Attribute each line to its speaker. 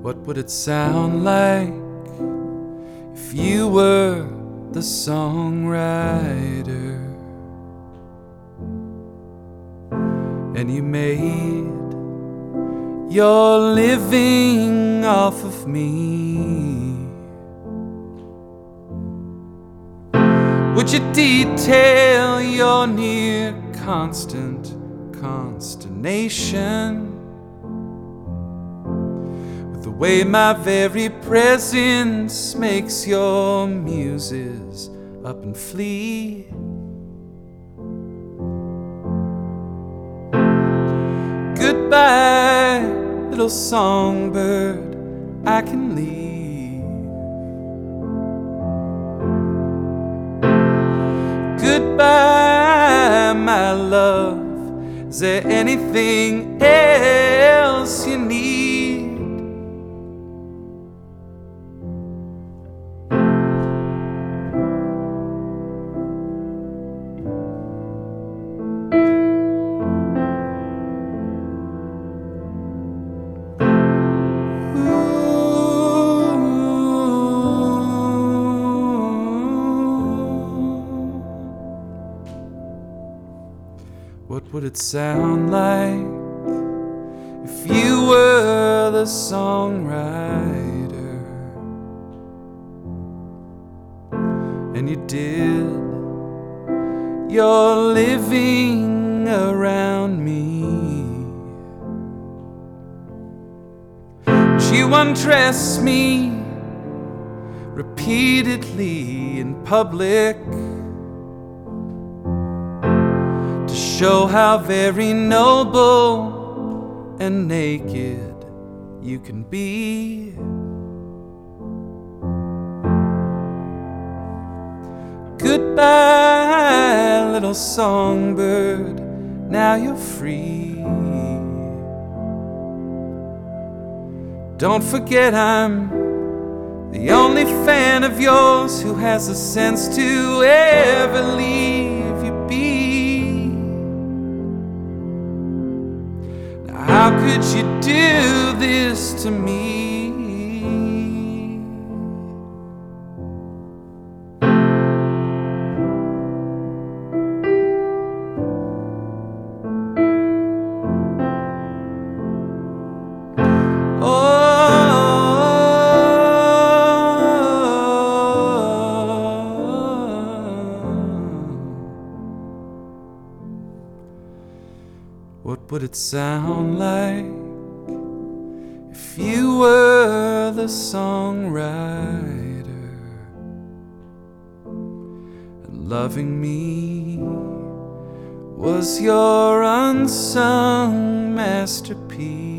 Speaker 1: What would it sound like if you were the songwriter and you made your living off of me? Would you detail your near constant consternation with the way my very presence makes your muses up and flee? Goodbye, little songbird, I can leave. Goodbye, my love, is there anything else you need? What would it sound like if you were the songwriter and you did your living around me? Would you undress me repeatedly in public to show how very noble and naked you can be? Goodbye, little songbird, now you're free. Don't forget I'm the only fan of yours who has the sense to ever leave you be. Now how could you do this to me? What would it sound like if you were the songwriter and loving me was your unsung masterpiece?